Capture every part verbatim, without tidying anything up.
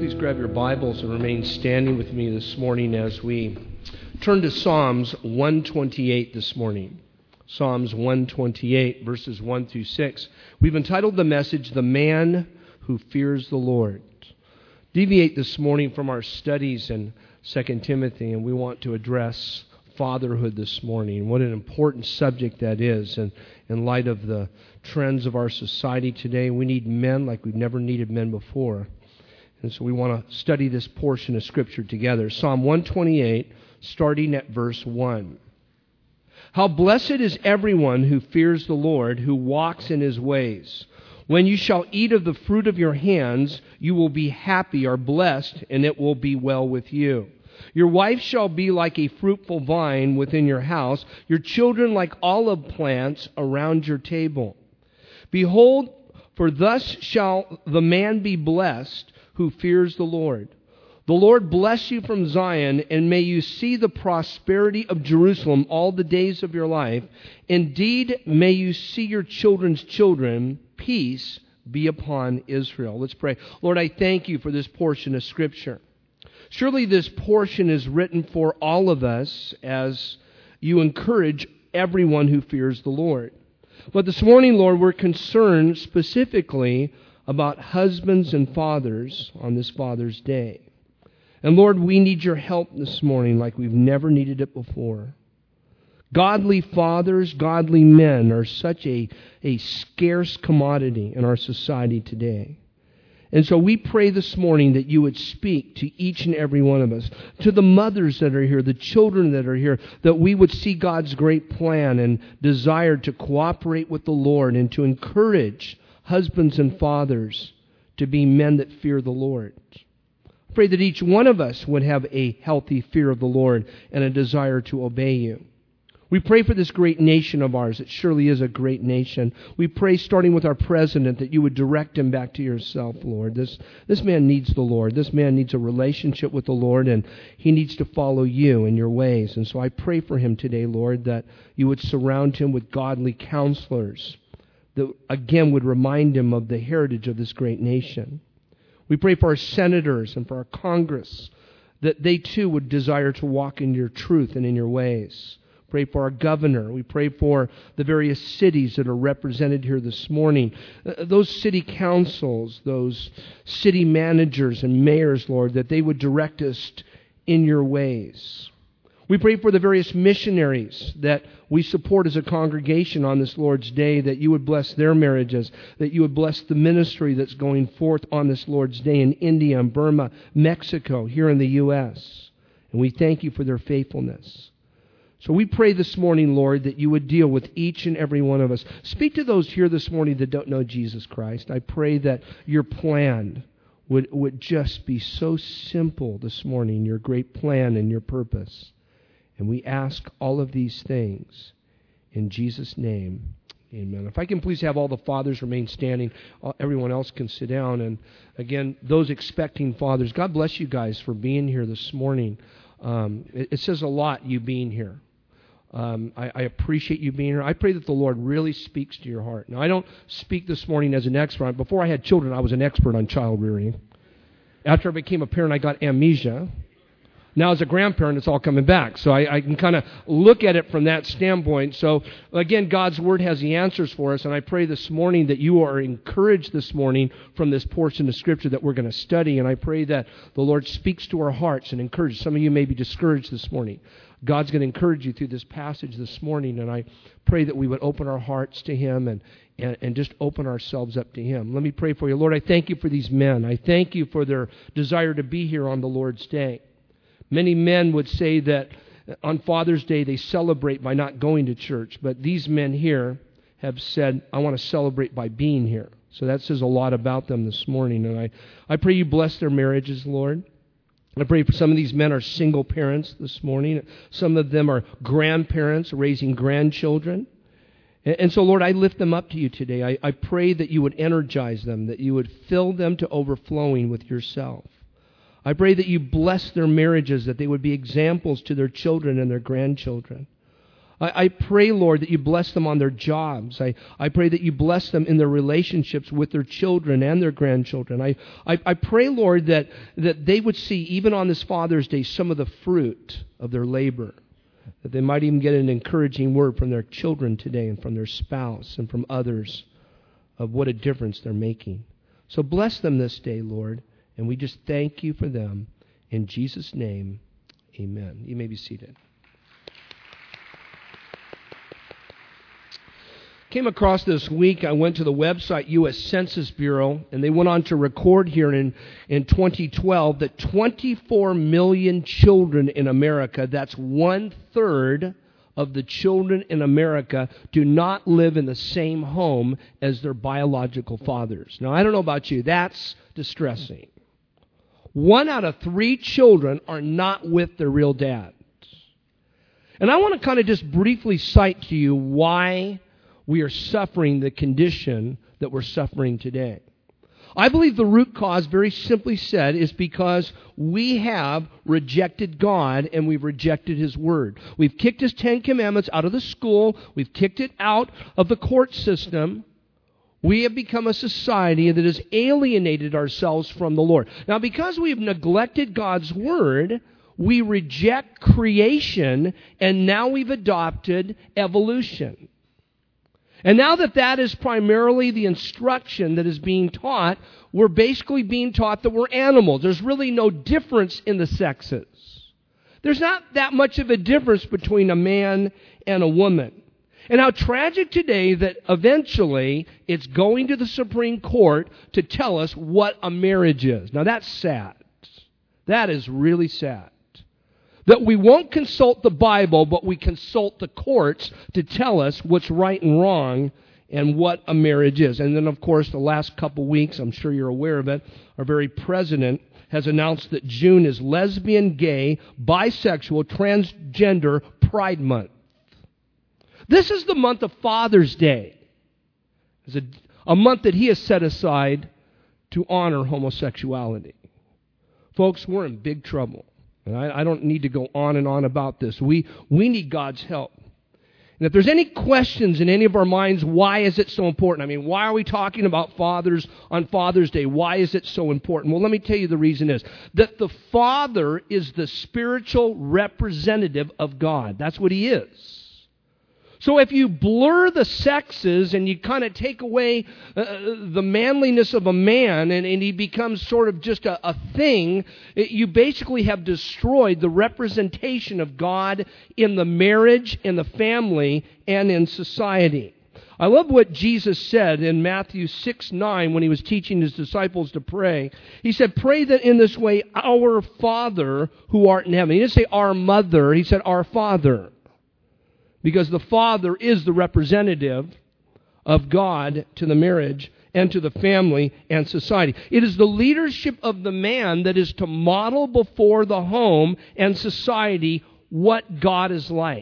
Please grab your Bibles and remain standing with me this morning as we turn to Psalms one twenty-eight this morning. Psalms one twenty-eight, verses one through six. We've entitled the message, The Man Who Fears the Lord. Deviate this morning from our studies in Second Timothy, and we want to address fatherhood this morning. What an important subject that is. And in light of the trends of our society today, we need men like we've never needed men before. And so we want to study this portion of Scripture together. Psalm one twenty-eight, starting at verse one. How blessed is everyone who fears the Lord, who walks in His ways. When you shall eat of the fruit of your hands, you will be happy or blessed, and it will be well with you. Your wife shall be like a fruitful vine within your house, your children like olive plants around your table. Behold, for thus shall the man be blessed who fears the Lord. The Lord bless you from Zion, and may you see the prosperity of Jerusalem all the days of your life. Indeed, may you see your children's children. Peace be upon Israel. Let's pray. Lord, I thank you for this portion of Scripture. Surely this portion is written for all of us as you encourage everyone who fears the Lord. But this morning, Lord, we're concerned specifically about husbands and fathers on this Father's Day. And Lord, we need your help this morning like we've never needed it before. Godly fathers, godly men are such a, a scarce commodity in our society today. And so we pray this morning that you would speak to each and every one of us, to the mothers that are here, the children that are here, that we would see God's great plan and desire to cooperate with the Lord and to encourage husbands and fathers to be men that fear the Lord. I pray that each one of us would have a healthy fear of the Lord and a desire to obey you. We pray for this great nation of ours. It surely is a great nation. We pray, starting with our president, that you would direct him back to yourself, Lord. This, this man needs the Lord. This man needs a relationship with the Lord, and he needs to follow you in your ways. And so I pray for him today, Lord, that you would surround him with godly counselors that, again, would remind him of the heritage of this great nation. We pray for our senators and for our Congress, that they too would desire to walk in your truth and in your ways. Pray for our governor. We pray for the various cities that are represented here this morning. Uh, those city councils, those city managers and mayors, Lord, that they would direct us in your ways. We pray for the various missionaries that we support as a congregation on this Lord's Day, that you would bless their marriages, that you would bless the ministry that's going forth on this Lord's Day in India and Burma, Mexico, here in the U S. And we thank you for their faithfulness. So we pray this morning, Lord, that you would deal with each and every one of us. Speak to those here this morning that don't know Jesus Christ. I pray that your plan would, would just be so simple this morning, your great plan and your purpose. And we ask all of these things in Jesus' name. Amen. If I can please have all the fathers remain standing, everyone else can sit down. And again, those expecting fathers, God bless you guys for being here this morning. Um, it, it says a lot, you being here. Um, I, I appreciate you being here. I pray that the Lord really speaks to your heart. Now, I don't speak this morning as an expert. Before I had children, I was an expert on child rearing. After I became a parent, I got amnesia. Now, as a grandparent, it's all coming back. So I, I can kind of look at it from that standpoint. So, again, God's Word has the answers for us. And I pray this morning that you are encouraged this morning from this portion of Scripture that we're going to study. And I pray that the Lord speaks to our hearts and encourages. Some of you may be discouraged this morning. God's going to encourage you through this passage this morning. And I pray that we would open our hearts to Him and, and, and just open ourselves up to Him. Let me pray for you. Lord, I thank you for these men. I thank you for their desire to be here on the Lord's Day. Many men would say that on Father's Day they celebrate by not going to church, but these men here have said, I want to celebrate by being here. So that says a lot about them this morning. And I, I pray you bless their marriages, Lord. I pray for some of these men are single parents this morning. Some of them are grandparents raising grandchildren. And, and so, Lord, I lift them up to you today. I, I pray that you would energize them, that you would fill them to overflowing with yourself. I pray that you bless their marriages, that they would be examples to their children and their grandchildren. I, I pray, Lord, that you bless them on their jobs. I, I pray that you bless them in their relationships with their children and their grandchildren. I, I, I pray, Lord, that, that they would see, even on this Father's Day, some of the fruit of their labor. That they might even get an encouraging word from their children today and from their spouse and from others of what a difference they're making. So bless them this day, Lord, and we just thank you for them. In Jesus' name, amen. You may be seated. Came across this week, I went to the website U S Census Bureau, and they went on to record here in, in twenty twelve that twenty-four million children in America, that's one-third of the children in America, do not live in the same home as their biological fathers. Now, I don't know about you, that's distressing. One out of three children are not with their real dads. And I want to kind of just briefly cite to you why we are suffering the condition that we're suffering today. I believe the root cause, very simply said, is because we have rejected God and we've rejected His Word. We've kicked His Ten Commandments out of the school. We've kicked it out of the court system. We have become a society that has alienated ourselves from the Lord. Now, because we've neglected God's Word, we reject creation, and now we've adopted evolution. And now that that is primarily the instruction that is being taught, we're basically being taught that we're animals. There's really no difference in the sexes. There's not that much of a difference between a man and a woman. And how tragic today that eventually it's going to the Supreme Court to tell us what a marriage is. Now that's sad. That is really sad. That we won't consult the Bible, but we consult the courts to tell us what's right and wrong and what a marriage is. And then, of course, the last couple weeks, I'm sure you're aware of it, our very president has announced that June is Lesbian, Gay, Bisexual, Transgender Pride Month. This is the month of Father's Day. It's a, a month that he has set aside to honor homosexuality. Folks, we're in big trouble. And I, I don't need to go on and on about this. We, we need God's help. And if there's any questions in any of our minds, why is it so important? I mean, why are we talking about fathers on Father's Day? Why is it so important? Well, let me tell you the reason is that the father is the spiritual representative of God. That's what he is. So if you blur the sexes and you kind of take away uh, the manliness of a man and, and he becomes sort of just a, a thing, it, you basically have destroyed the representation of God in the marriage, in the family, and in society. I love what Jesus said in Matthew six nine when he was teaching his disciples to pray. He said, pray that in this way, our Father who art in heaven. He didn't say our mother, he said our Father. Because the father is the representative of God to the marriage and to the family and society. It is the leadership of the man that is to model before the home and society what God is like.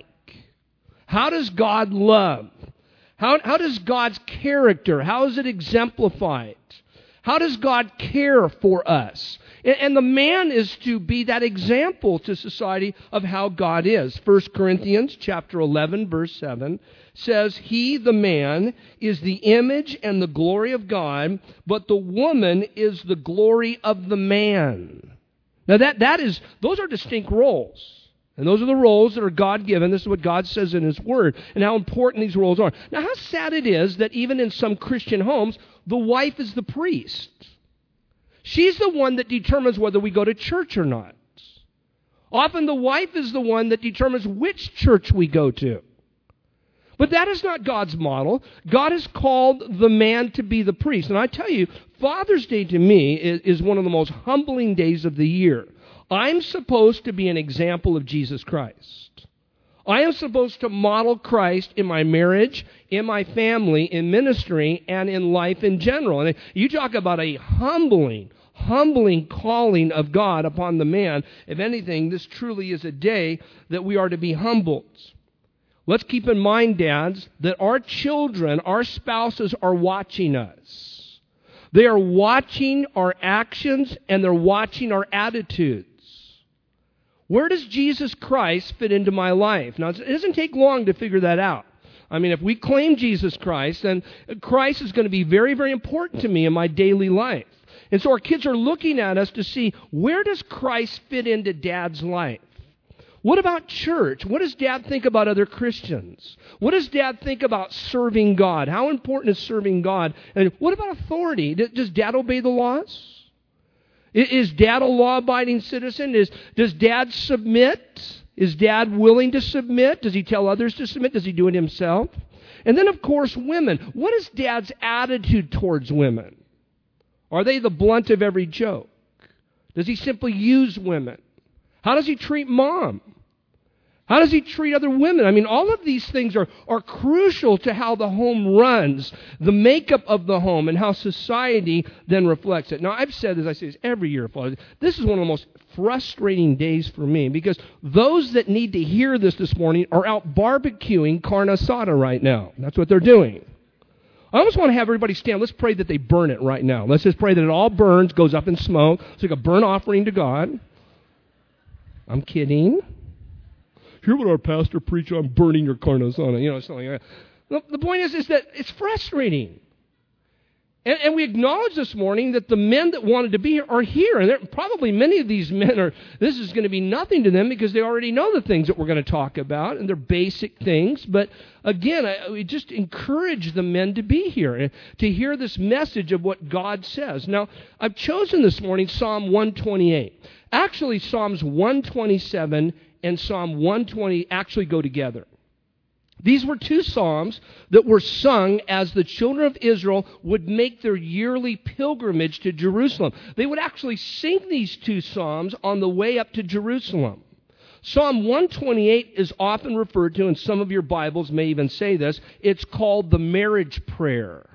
How does God love? How, how does God's character, how is it exemplified? How does God care for us? And, and the man is to be that example to society of how God is. First Corinthians chapter eleven, verse seven says, he, the man, is the image and the glory of God, but the woman is the glory of the man. Now that, that is, those are distinct roles. And those are the roles that are God-given. This is what God says in His Word and how important these roles are. Now, how sad it is that even in some Christian homes, the wife is the priest. She's the one that determines whether we go to church or not. Often the wife is the one that determines which church we go to. But that is not God's model. God has called the man to be the priest. And I tell you, Father's Day to me is, is one of the most humbling days of the year. I'm supposed to be an example of Jesus Christ. I am supposed to model Christ in my marriage, in my family, in ministry, and in life in general. And you talk about a humbling, humbling calling of God upon the man. If anything, this truly is a day that we are to be humbled. Let's keep in mind, dads, that our children, our spouses are watching us. They are watching our actions and they're watching our attitudes. Where does Jesus Christ fit into my life? Now, it doesn't take long to figure that out. I mean, if we claim Jesus Christ, then Christ is going to be very, very important to me in my daily life. And so our kids are looking at us to see, where does Christ fit into Dad's life? What about church? What does Dad think about other Christians? What does Dad think about serving God? How important is serving God? And what about authority? Does Dad obey the laws? Is Dad a law-abiding citizen? Is, does Dad submit? Is Dad willing to submit? Does he tell others to submit? Does he do it himself? And then, of course, women. What is Dad's attitude towards women? Are they the blunt of every joke? Does he simply use women? How does he treat Mom? How does he treat other women? I mean, all of these things are, are crucial to how the home runs, the makeup of the home, and how society then reflects it. Now, I've said this, I say this every year, Father. This is one of the most frustrating days for me, because those that need to hear this this morning are out barbecuing carne asada right now. That's what they're doing. I almost want to have everybody stand. Let's pray that they burn it right now. Let's just pray that it all burns, goes up in smoke. It's like a burnt offering to God. I'm kidding. Hear what our pastor preached on burning your carne asada, you know, something like that. The, the point is, is that it's frustrating. And, and we acknowledge this morning that the men that wanted to be here are here. And there, probably many of these men are, this is going to be nothing to them because they already know the things that we're going to talk about, and they're basic things. But again, I, we just encourage the men to be here and to hear this message of what God says. Now, I've chosen this morning Psalm one twenty-eight. Actually, Psalms one twenty-seven and Psalm one twenty actually go together. These were two psalms that were sung as the children of Israel would make their yearly pilgrimage to Jerusalem. They would actually sing these two psalms on the way up to Jerusalem. Psalm one twenty-eight is often referred to, and some of your Bibles may even say this, it's called the marriage prayer.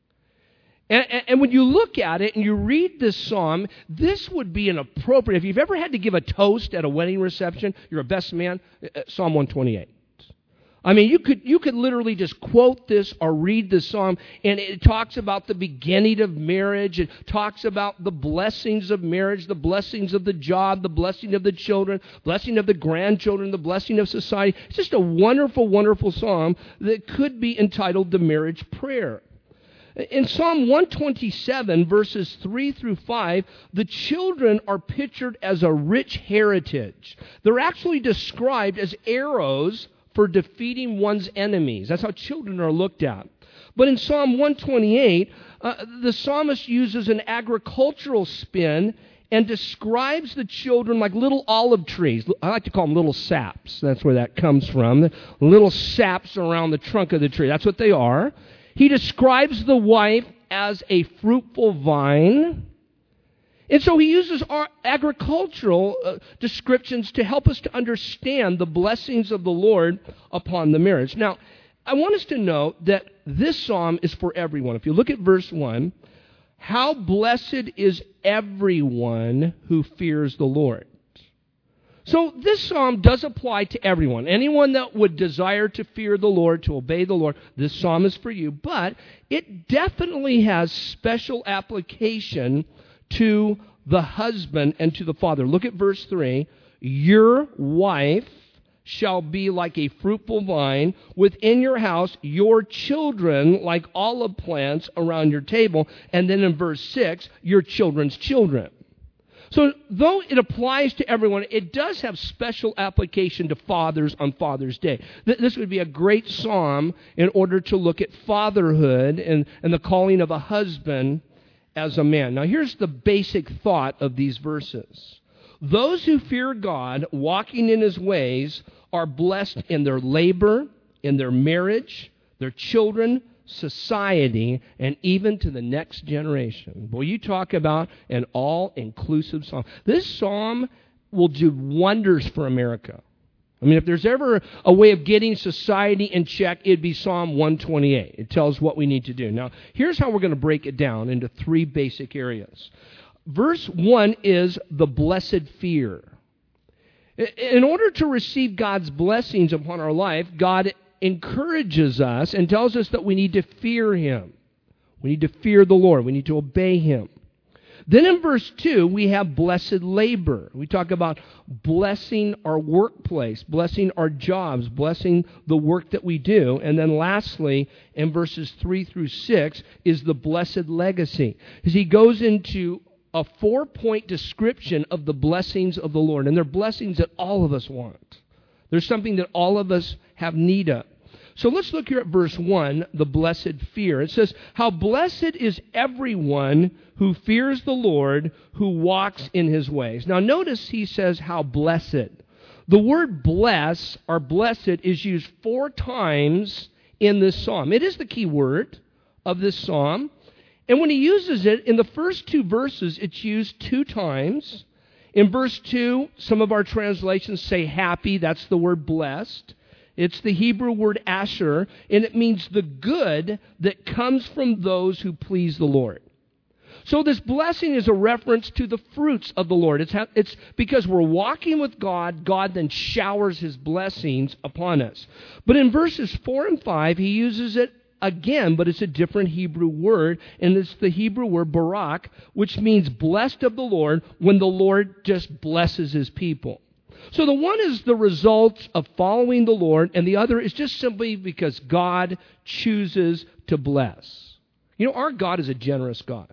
And, and when you look at it and you read this psalm, this would be an appropriate, if you've ever had to give a toast at a wedding reception, you're a best man, Psalm one twenty-eight. I mean, you could you could literally just quote this or read this psalm, and it talks about the beginning of marriage. It talks about the blessings of marriage, the blessings of the job, the blessing of the children, blessing of the grandchildren, the blessing of society. It's just a wonderful, wonderful psalm that could be entitled the marriage prayer. In Psalm one twenty-seven, verses three through five, the children are pictured as a rich heritage. They're actually described as arrows for defeating one's enemies. That's how children are looked at. But in Psalm one twenty-eight, uh, the psalmist uses an agricultural spin and describes the children like little olive trees. I like to call them little saps. That's where that comes from. Little saps around the trunk of the tree. That's what they are. He describes the wife as a fruitful vine. And so he uses our agricultural uh, descriptions to help us to understand the blessings of the Lord upon the marriage. Now, I want us to note that this psalm is for everyone. If you look at verse one, how blessed is everyone who fears the Lord. So this psalm does apply to everyone. Anyone that would desire to fear the Lord, to obey the Lord, this psalm is for you. But it definitely has special application to the husband and to the father. Look at verse three. Your wife shall be like a fruitful vine within your house, your children like olive plants around your table. And then in verse six, your children's children. So though it applies to everyone, it does have special application to fathers on Father's Day. This would be a great psalm in order to look at fatherhood and, and the calling of a husband as a man. Now here's the basic thought of these verses. Those who fear God, walking in His ways, are blessed in their labor, in their marriage, their children, society, and even to the next generation. Boy, you talk about an all-inclusive psalm. This psalm will do wonders for America. I mean, if there's ever a way of getting society in check, it'd be Psalm one twenty-eight. It tells what we need to do. Now, here's how we're going to break it down into three basic areas. Verse one is the blessed fear. In order to receive God's blessings upon our life, God encourages us and tells us that we need to fear Him. We need to fear the Lord. We need to obey Him. Then in verse two, we have blessed labor. We talk about blessing our workplace, blessing our jobs, blessing the work that we do. And then lastly, in verses three through six, is the blessed legacy. As he goes into a four-point description of the blessings of the Lord. And they're blessings that all of us want. There's something that all of us have need of. So let's look here at verse one, the blessed fear. It says, how blessed is everyone who fears the Lord, who walks in his ways. Now notice he says, how blessed. The word bless, or blessed, is used four times in this psalm. It is the key word of this psalm. And when he uses it, in the first two verses, it's used two times. In verse two, some of our translations say happy. That's the word blessed. It's the Hebrew word asher, and it means the good that comes from those who please the Lord. So this blessing is a reference to the fruits of the Lord. It's, ha- it's because we're walking with God, God then showers his blessings upon us. But in verses four and five, he uses it again, but it's a different Hebrew word, and it's the Hebrew word barak, which means blessed of the Lord, when the Lord just blesses his people. So the one is the result of following the Lord, and the other is just simply because God chooses to bless. You know, our God is a generous God.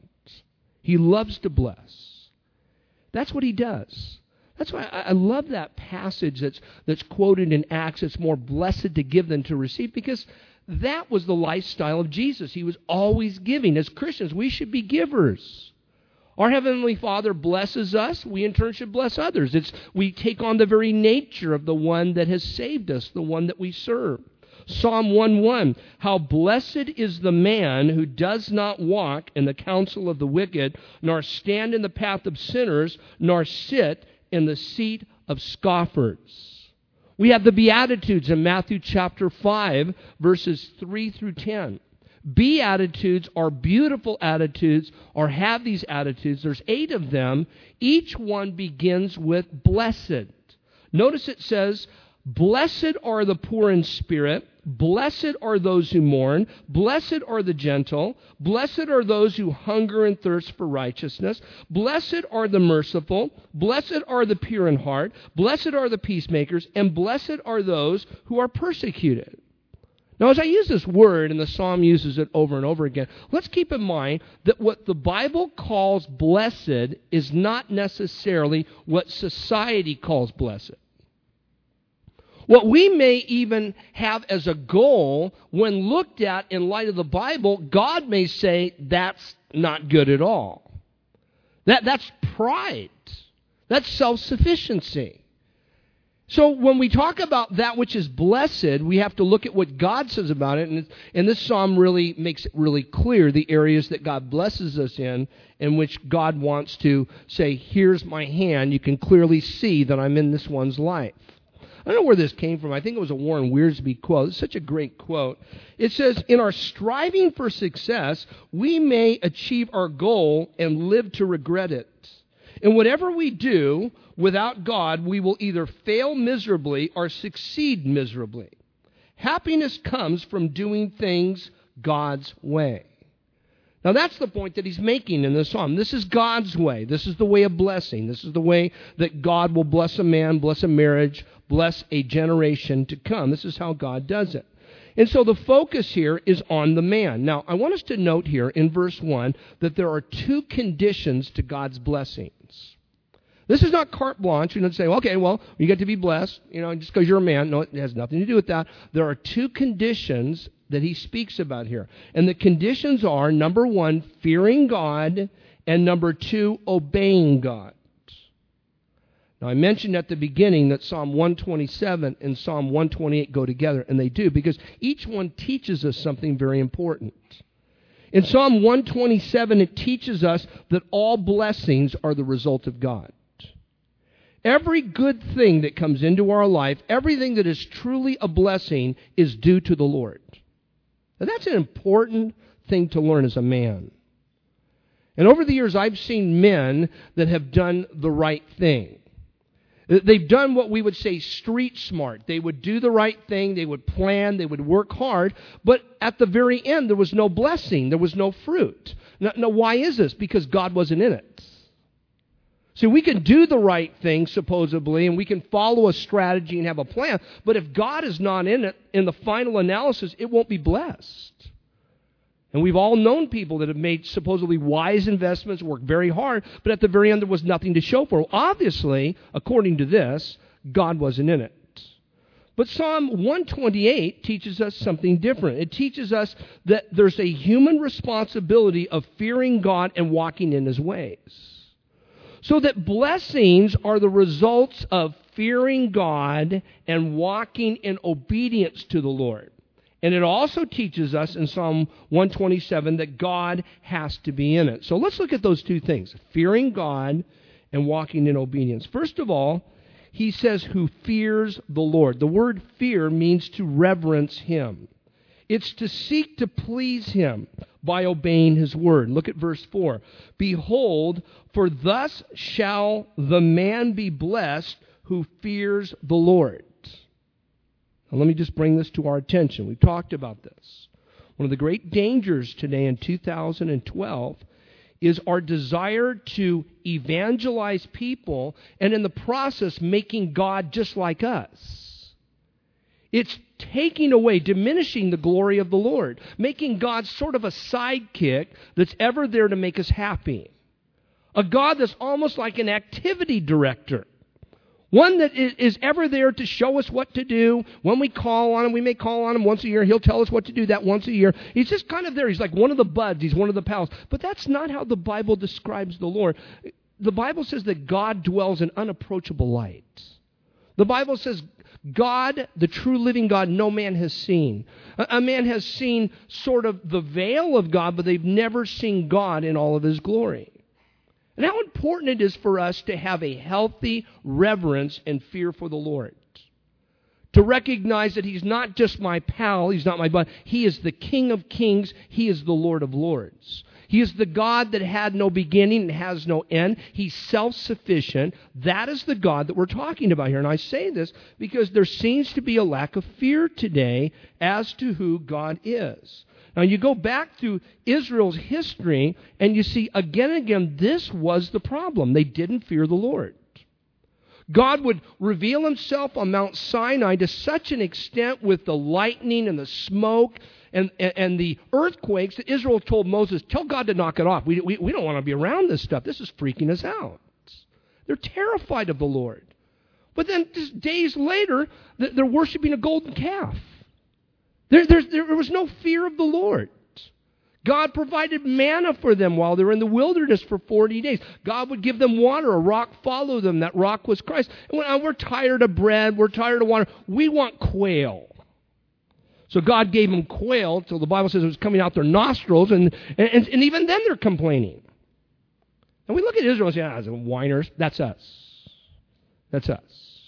He loves to bless. That's what he does. That's why I love that passage that's that's quoted in Acts. It's more blessed to give than to receive, because that was the lifestyle of Jesus. He was always giving. As Christians, we should be givers. Our Heavenly Father blesses us. We in turn should bless others. It's we take on the very nature of the one that has saved us, the one that we serve. Psalm one one, how blessed is the man who does not walk in the counsel of the wicked, nor stand in the path of sinners, nor sit in the seat of scoffers. We have the Beatitudes in Matthew chapter five, verses three through ten. Beatitudes are beautiful attitudes, or have these attitudes. There's eight of them. Each one begins with blessed. Notice it says, blessed are the poor in spirit, blessed are those who mourn, blessed are the gentle, blessed are those who hunger and thirst for righteousness, blessed are the merciful, blessed are the pure in heart, blessed are the peacemakers, and blessed are those who are persecuted. Now, as I use this word, and the psalm uses it over and over again, let's keep in mind that what the Bible calls blessed is not necessarily what society calls blessed. What we may even have as a goal, when looked at in light of the Bible, God may say that's not good at all. That, that's pride. That's self-sufficiency. So when we talk about that which is blessed, we have to look at what God says about it. And, and this psalm really makes it really clear the areas that God blesses us in, in which God wants to say, here's my hand. You can clearly see that I'm in this one's life. I don't know where this came from. I think it was a Warren Wiersbe quote. It's such a great quote. It says, in our striving for success, we may achieve our goal and live to regret it. And whatever we do without God, we will either fail miserably or succeed miserably. Happiness comes from doing things God's way. Now that's the point that he's making in this psalm. This is God's way. This is the way of blessing. This is the way that God will bless a man, bless a marriage, bless a generation to come. This is how God does it. And so the focus here is on the man. Now, I want us to note here in verse one that there are two conditions to God's blessings. This is not carte blanche. You don't say, okay, well, you get to be blessed, you know, just because you're a man. No, it has nothing to do with that. There are two conditions that he speaks about here. And the conditions are, number one, fearing God, and number two, obeying God. Now, I mentioned at the beginning that Psalm one twenty-seven and Psalm one twenty-eight go together, and they do, because each one teaches us something very important. In Psalm one twenty-seven, it teaches us that all blessings are the result of God. Every good thing that comes into our life, everything that is truly a blessing, is due to the Lord. Now, that's an important thing to learn as a man. And over the years, I've seen men that have done the right thing. They've done what we would say street smart. They would do the right thing. They would plan. They would work hard. But at the very end, there was no blessing. There was no fruit. Now, now why is this? Because God wasn't in it. See, we can do the right thing, supposedly, and we can follow a strategy and have a plan, but if God is not in it, in the final analysis, it won't be blessed. And we've all known people that have made supposedly wise investments, worked very hard, but at the very end there was nothing to show for it. Obviously, according to this, God wasn't in it. But Psalm one twenty-eight teaches us something different. It teaches us that there's a human responsibility of fearing God and walking in His ways. So that blessings are the results of fearing God and walking in obedience to the Lord. And it also teaches us in Psalm one twenty-seven that God has to be in it. So let's look at those two things, fearing God and walking in obedience. First of all, he says, who fears the Lord. The word fear means to reverence Him. It's to seek to please Him by obeying His word. Look at verse four. Behold, for thus shall the man be blessed who fears the Lord. Now, let me just bring this to our attention. We've talked about this. One of the great dangers today in two thousand twelve is our desire to evangelize people and in the process making God just like us. It's taking away, diminishing the glory of the Lord, making God sort of a sidekick that's ever there to make us happy. A God that's almost like an activity director. One that is ever there to show us what to do. When we call on Him, we may call on Him once a year. He'll tell us what to do that once a year. He's just kind of there. He's like one of the buds. He's one of the pals. But that's not how the Bible describes the Lord. The Bible says that God dwells in unapproachable light. The Bible says God, the true living God, no man has seen. A man has seen sort of the veil of God, but they've never seen God in all of His glory. And how important it is for us to have a healthy reverence and fear for the Lord. To recognize that He's not just my pal, He's not my bud. He is the King of kings. He is the Lord of lords. He is the God that had no beginning and has no end. He's self-sufficient. That is the God that we're talking about here. And I say this because there seems to be a lack of fear today as to who God is. Now, you go back through Israel's history, and you see again and again, this was the problem. They didn't fear the Lord. God would reveal Himself on Mount Sinai to such an extent with the lightning and the smoke and, and, and the earthquakes that Israel told Moses, tell God to knock it off. We, we, we don't want to be around this stuff. This is freaking us out. They're terrified of the Lord. But then just days later, they're worshiping a golden calf. There, there, there was no fear of the Lord. God provided manna for them while they were in the wilderness for forty days. God would give them water. A rock followed them. That rock was Christ. And when, we're tired of bread. We're tired of water. We want quail. So God gave them quail till the Bible says it was coming out their nostrils. And, and, and even then they're complaining. And we look at Israel and say, ah, whiners. That's us. That's us.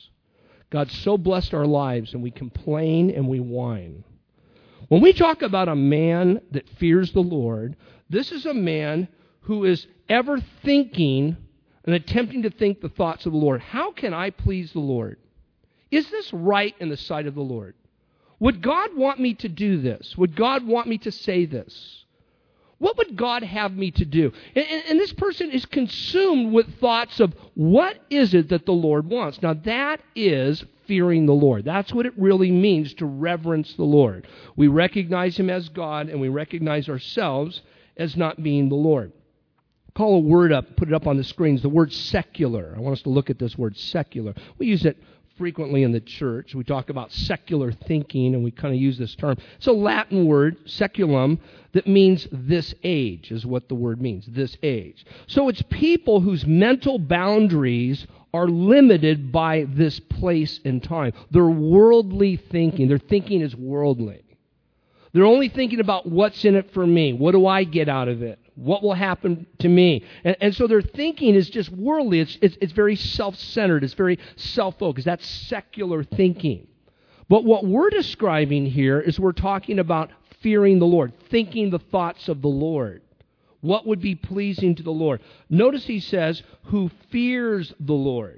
God so blessed our lives and we complain and we whine. When we talk about a man that fears the Lord, this is a man who is ever thinking and attempting to think the thoughts of the Lord. How can I please the Lord? Is this right in the sight of the Lord? Would God want me to do this? Would God want me to say this? What would God have me to do? And, and, and this person is consumed with thoughts of what is it that the Lord wants? Now that is fearing the Lord. That's what it really means to reverence the Lord. We recognize Him as God and we recognize ourselves as not being the Lord. Call a word up, put it up on the screens, the word secular. I want us to look at this word secular. We use it frequently in the church. We talk about secular thinking, and we kind of use this term. It's a Latin word, seculum, that means this age, is what the word means, this age. So it's people whose mental boundaries are limited by this place and time. They're worldly thinking. Their thinking is worldly. They're only thinking about what's in it for me. What do I get out of it? What will happen to me? And, and so their thinking is just worldly. It's, it's, it's very self-centered. It's very self-focused. That's secular thinking. But what we're describing here is we're talking about fearing the Lord, thinking the thoughts of the Lord. What would be pleasing to the Lord? Notice he says, who fears the Lord.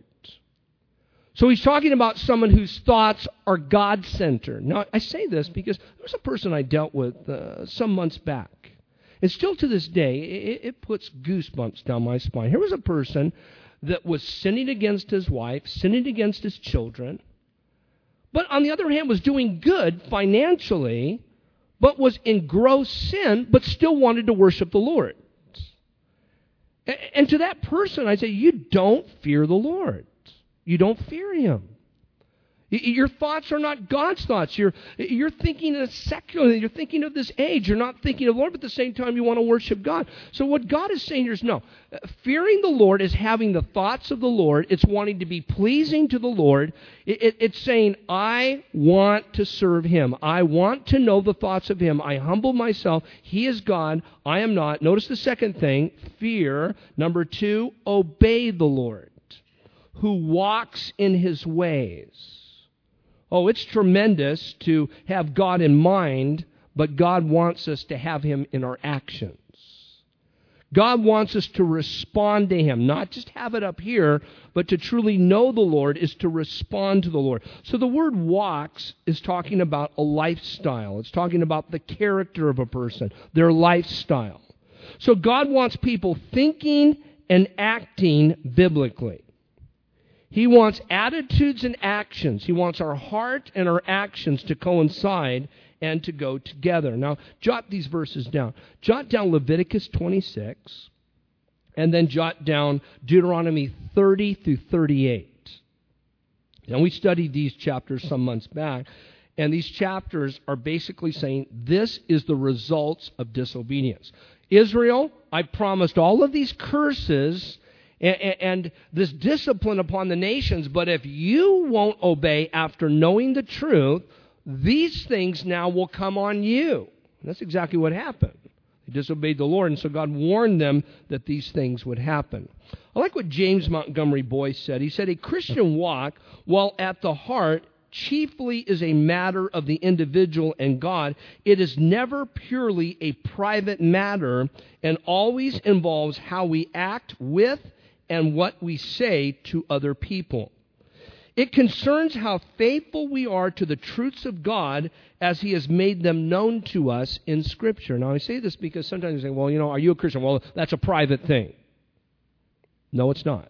So he's talking about someone whose thoughts are God-centered. Now, I say this because there was a person I dealt with uh, some months back. And still to this day, it, it puts goosebumps down my spine. Here was a person that was sinning against his wife, sinning against his children, but on the other hand was doing good financially, but was in gross sin, but still wanted to worship the Lord. And to that person, I say, you don't fear the Lord. You don't fear Him. Your thoughts are not God's thoughts. You're, you're thinking of secular. You're thinking of this age. You're not thinking of the Lord, but at the same time you want to worship God. So what God is saying here is no. Fearing the Lord is having the thoughts of the Lord. It's wanting to be pleasing to the Lord. It, it, it's saying, I want to serve Him. I want to know the thoughts of Him. I humble myself. He is God. I am not. Notice the second thing, fear. Number two, obey the Lord, who walks in His ways. Oh, it's tremendous to have God in mind, but God wants us to have Him in our actions. God wants us to respond to Him, not just have it up here, but to truly know the Lord is to respond to the Lord. So the word walks is talking about a lifestyle. It's talking about the character of a person, their lifestyle. So God wants people thinking and acting biblically. He wants attitudes and actions. He wants our heart and our actions to coincide and to go together. Now, jot these verses down. Jot down Leviticus twenty-six, and then jot down Deuteronomy thirty through thirty-eight. Now, we studied these chapters some months back, and these chapters are basically saying this is the results of disobedience. Israel, I promised all of these curses and this discipline upon the nations, but if you won't obey after knowing the truth, these things now will come on you. And that's exactly what happened. They disobeyed the Lord, and so God warned them that these things would happen. I like what James Montgomery Boyce said. He said, a Christian walk, while at the heart chiefly is a matter of the individual and God, it is never purely a private matter and always involves how we act with and what we say to other people. It concerns how faithful we are to the truths of God as He has made them known to us in Scripture. Now, I say this because sometimes you say, well, you know, are you a Christian? Well, that's a private thing. No, it's not.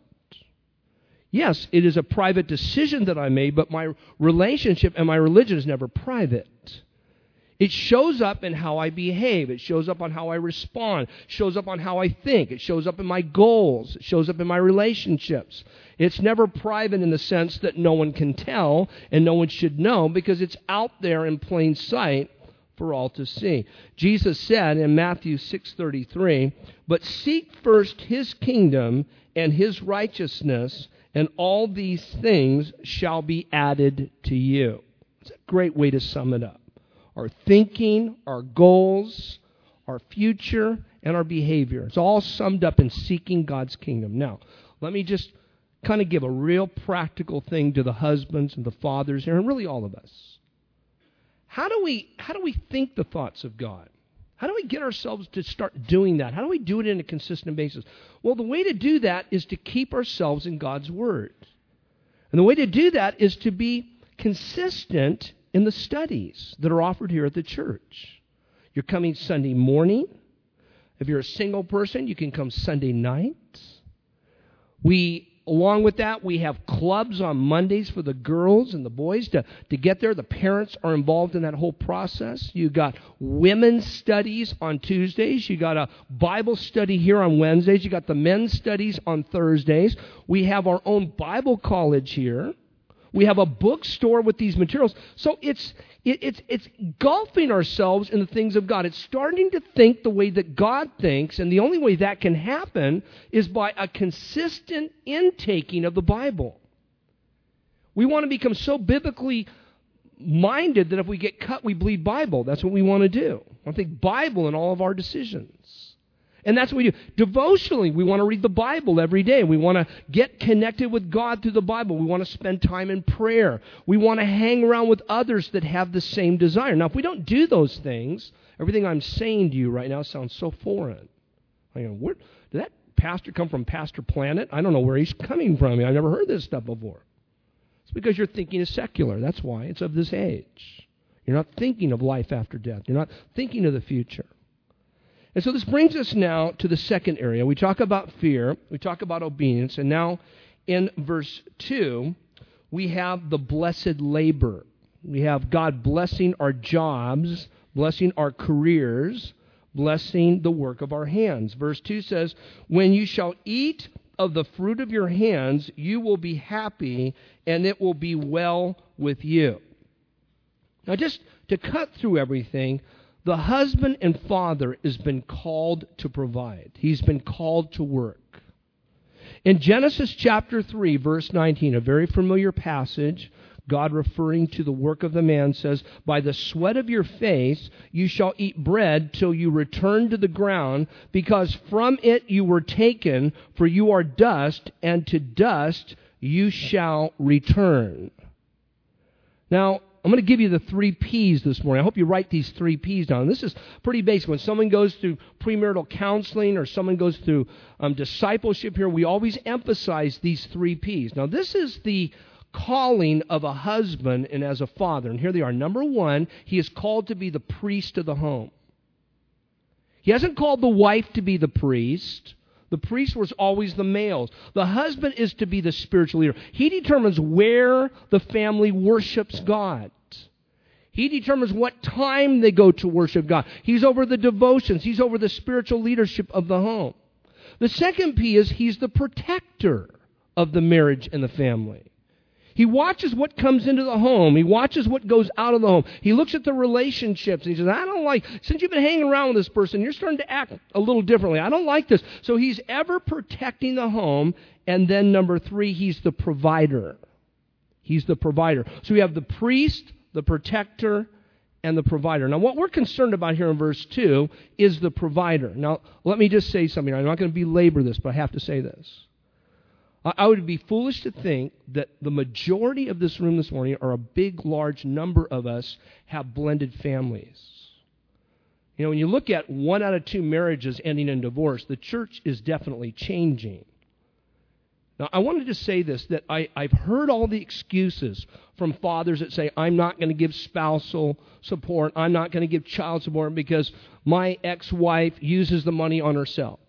Yes, it is a private decision that I made, but my relationship and my religion is never private. It shows up in how I behave. It shows up on how I respond. It shows up on how I think. It shows up in my goals. It shows up in my relationships. It's never private in the sense that no one can tell and no one should know because it's out there in plain sight for all to see. Jesus said in Matthew six thirty-three, but seek first His kingdom and His righteousness, and all these things shall be added to you. It's a great way to sum it up. Our thinking, our goals, our future, and our behavior. It's all summed up in seeking God's kingdom. Now, let me just kind of give a real practical thing to the husbands and the fathers here, and really all of us. How do we, how do we think the thoughts of God? How do we get ourselves to start doing that? How do we do it in a consistent basis? Well, the way to do that is to keep ourselves in God's Word. And the way to do that is to be consistent in the studies that are offered here at the church. You're coming Sunday morning. If you're a single person, you can come Sunday night. We, along with that, we have clubs on Mondays for the girls and the boys to, to get there. The parents are involved in that whole process. You got women's studies on Tuesdays. You got a Bible study here on Wednesdays. You got the men's studies on Thursdays. We have our own Bible college here. We have a bookstore with these materials. So it's it, it's it's engulfing ourselves in the things of God. It's starting to think the way that God thinks, and the only way that can happen is by a consistent intaking of the Bible. We want to become so biblically minded that if we get cut, we bleed Bible. That's what we want to do. I think Bible in all of our decisions. And that's what we do. Devotionally, we want to read the Bible every day. We want to get connected with God through the Bible. We want to spend time in prayer. We want to hang around with others that have the same desire. Now, if we don't do those things, everything I'm saying to you right now sounds so foreign. I go, where, did that pastor come from Pastor Planet? I don't know where he's coming from. I've never heard this stuff before. It's because your thinking is secular. That's why. It's of this age. You're not thinking of life after death. You're not thinking of the future. And so this brings us now to the second area. We talk about fear, we talk about obedience, and now in verse two, we have the blessed labor. We have God blessing our jobs, blessing our careers, blessing the work of our hands. Verse two says, when you shall eat of the fruit of your hands, you will be happy, and it will be well with you. Now, just to cut through everything, the husband and father has been called to provide. He's been called to work. In Genesis chapter three, verse nineteen, a very familiar passage, God referring to the work of the man says, by the sweat of your face you shall eat bread till you return to the ground, because from it you were taken, for you are dust, and to dust you shall return. Now, I'm going to give you the three P's this morning. I hope you write these three P's down. This is pretty basic. When someone goes through premarital counseling or someone goes through um, discipleship here, we always emphasize these three P's. Now, this is the calling of a husband and as a father. And here they are. Number one, he is called to be the priest of the home. He hasn't called the wife to be the priest. The priest was always the males. The husband is to be the spiritual leader. He determines where the family worships God. He determines what time they go to worship God. He's over the devotions. He's over the spiritual leadership of the home. The second P is he's the protector of the marriage and the family. He watches what comes into the home. He watches what goes out of the home. He looks at the relationships and he says, I don't like, since you've been hanging around with this person, you're starting to act a little differently. I don't like this. So he's ever protecting the home. And then number three, he's the provider. He's the provider. So we have the priest, the protector, and the provider. Now what we're concerned about here in verse two is the provider. Now let me just say something. I'm not going to belabor this, but I have to say this. I would be foolish to think that the majority of this room this morning, or a big, large number of us, have blended families. You know, when you look at one out of two marriages ending in divorce, the church is definitely changing. Now, I wanted to say this, that I, I've heard all the excuses from fathers that say, I'm not going to give spousal support, I'm not going to give child support because my ex-wife uses the money on herself.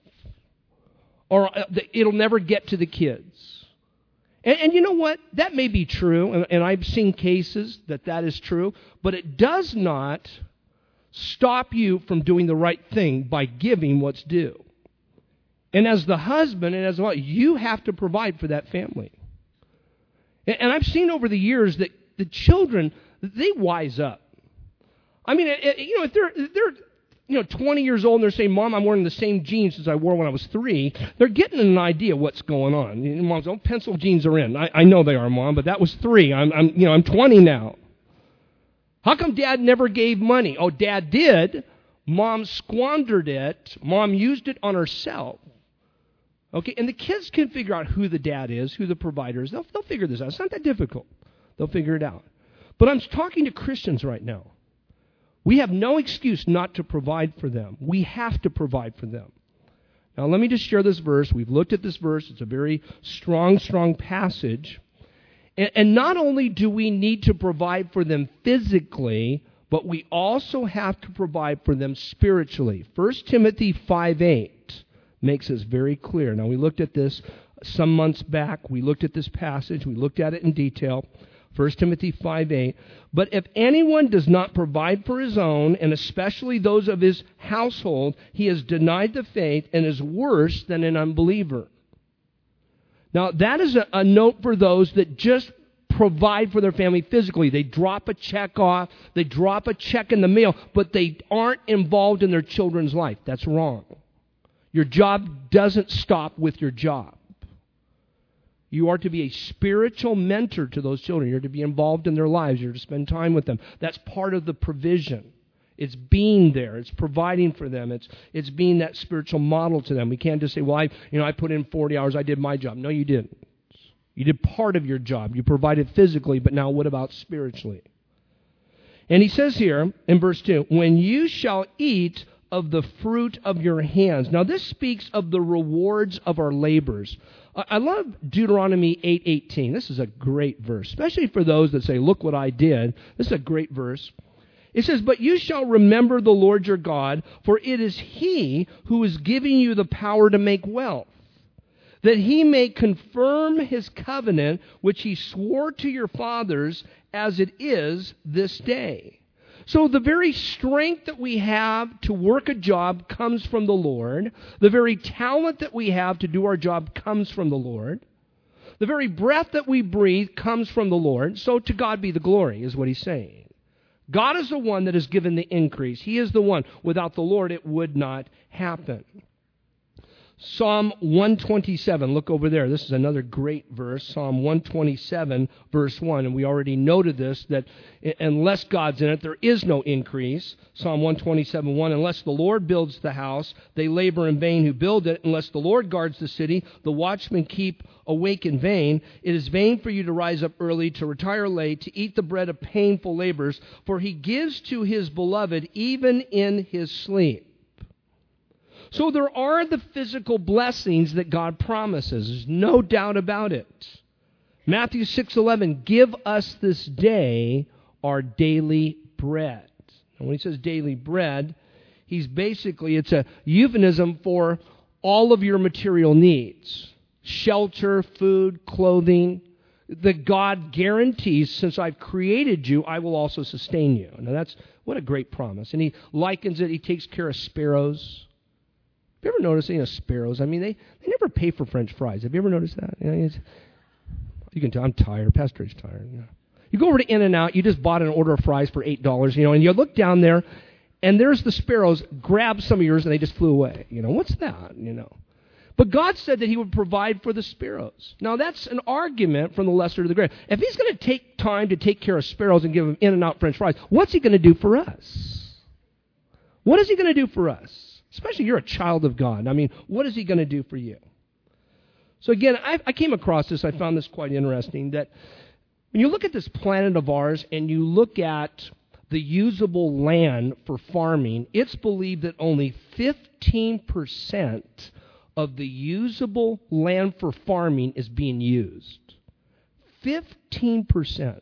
Or it'll never get to the kids. And, and you know what? That may be true, and, and I've seen cases that that is true, but it does not stop you from doing the right thing by giving what's due. And as the husband and as the wife, you have to provide for that family. And, and I've seen over the years that the children, they wise up. I mean, it, it, you know, if they're they're you know, twenty years old and they're saying, Mom, I'm wearing the same jeans as I wore when I was three, they're getting an idea what's going on. And Mom's, oh, pencil jeans are in. I, I know they are, Mom, but that was three. I'm, I'm, you know, I'm twenty now. How come Dad never gave money? Oh, Dad did. Mom squandered it. Mom used it on herself. Okay, and the kids can figure out who the dad is, who the provider is. They'll, they'll figure this out. It's not that difficult. They'll figure it out. But I'm talking to Christians right now. We have no excuse not to provide for them. We have to provide for them. Now, let me just share this verse. We've looked at this verse. It's a very strong, strong passage. And, and not only do we need to provide for them physically, but we also have to provide for them spiritually. First Timothy five eight makes this very clear. Now, we looked at this some months back. We looked at this passage. We looked at it in detail. First Timothy five eight, but if anyone does not provide for his own, and especially those of his household, he has denied the faith and is worse than an unbeliever. Now, that is a, a note for those that just provide for their family physically. They drop a check off, they drop a check in the mail, but they aren't involved in their children's life. That's wrong. Your job doesn't stop with your job. You are to be a spiritual mentor to those children. You're to be involved in their lives. You're to spend time with them. That's part of the provision. It's being there. It's providing for them. It's it's being that spiritual model to them. We can't just say, well, I you know I put in forty hours. I did my job. No, you didn't. You did part of your job. You provided physically, but now what about spiritually? And he says here in verse two, when you shall eat of the fruit of your hands. Now this speaks of the rewards of our labors. I love Deuteronomy eight eighteen. This is a great verse, especially for those that say, look what I did. This is a great verse. It says, but you shall remember the Lord your God, for it is He who is giving you the power to make wealth, that He may confirm His covenant, which He swore to your fathers, as it is this day. So the very strength that we have to work a job comes from the Lord. The very talent that we have to do our job comes from the Lord. The very breath that we breathe comes from the Lord. So to God be the glory, is what He's saying. God is the one that has given the increase. He is the one. Without the Lord, it would not happen. Psalm one twenty-seven, look over there. This is another great verse, Psalm one twenty-seven, verse one. And we already noted this, that unless God's in it, there is no increase. Psalm one twenty-seven, one, unless the Lord builds the house, they labor in vain who build it. Unless the Lord guards the city, the watchmen keep awake in vain. It is vain for you to rise up early, to retire late, to eat the bread of painful labors, for He gives to His beloved even in his sleep. So there are the physical blessings that God promises. There's no doubt about it. Matthew six eleven, give us this day our daily bread. And when He says daily bread, He's basically, it's a euphemism for all of your material needs. Shelter, food, clothing. That God guarantees, since I've created you, I will also sustain you. Now that's, what a great promise. And He likens it, He takes care of sparrows. Have you ever noticed, you know, sparrows? I mean, they, they never pay for French fries. Have you ever noticed that? You know, it's, you can tell I'm tired. Pastor is tired. You know. You go over to In-N-Out. You just bought an order of fries for eight dollars, you know, and you look down there, and there's the sparrows. Grab some of yours, and they just flew away. You know, what's that? You know. But God said that He would provide for the sparrows. Now, that's an argument from the lesser to the greater. If He's going to take time to take care of sparrows and give them In-N-Out French fries, what's He going to do for us? What is He going to do for us? Especially you're a child of God. I mean, what is He going to do for you? So again, I, I came across this. I found this quite interesting, that when you look at this planet of ours and you look at the usable land for farming, it's believed that only fifteen percent of the usable land for farming is being used. fifteen percent.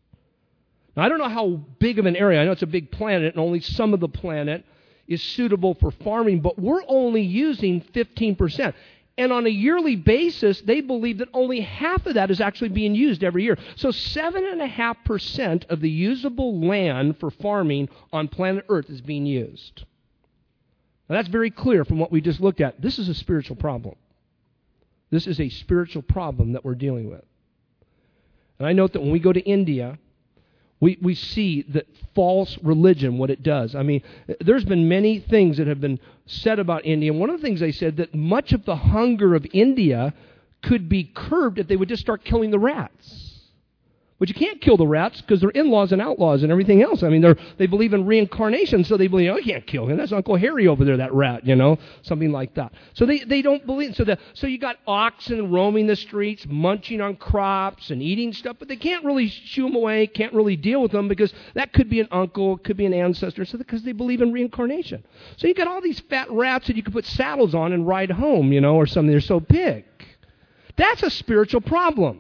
Now, I don't know how big of an area. I know it's a big planet, and only some of the planet is suitable for farming, but we're only using fifteen percent. And on a yearly basis, they believe that only half of that is actually being used every year. So seven point five percent of the usable land for farming on planet Earth is being used. Now, that's very clear from what we just looked at. This is a spiritual problem. This is a spiritual problem that we're dealing with. And I note that when we go to India, We we see that false religion, what it does. I mean, there's been many things that have been said about India. And one of the things they said, that much of the hunger of India could be curbed if they would just start killing the rats. But you can't kill the rats because they're in-laws and outlaws and everything else. I mean, they they believe in reincarnation, so they believe, oh, you can't kill him. That's Uncle Harry over there, that rat, you know, something like that. So they, they don't believe. So the, so you got oxen roaming the streets, munching on crops and eating stuff, but they can't really shoo them away, can't really deal with them because that could be an uncle, could be an ancestor, so because they believe in reincarnation. So you got all these fat rats that you could put saddles on and ride home, you know, or something. They're so big. That's a spiritual problem.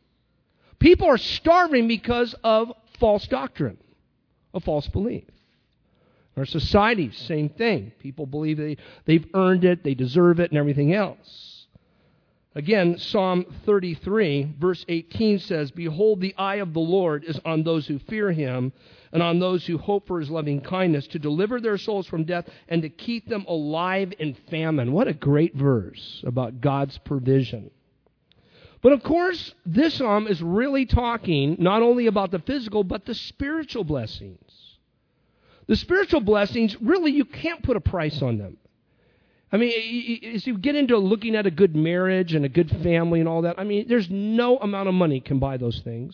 People are starving because of false doctrine, of false belief. Our society, same thing. People believe they, they've earned it, they deserve it, and everything else. Again, Psalm thirty-three, verse eighteen says, behold, the eye of the Lord is on those who fear Him, and on those who hope for His loving kindness, to deliver their souls from death and to keep them alive in famine. What a great verse about God's provision. But of course, this psalm is really talking not only about the physical, but the spiritual blessings. The spiritual blessings, really, you can't put a price on them. I mean, as you get into looking at a good marriage and a good family and all that, I mean, there's no amount of money can buy those things.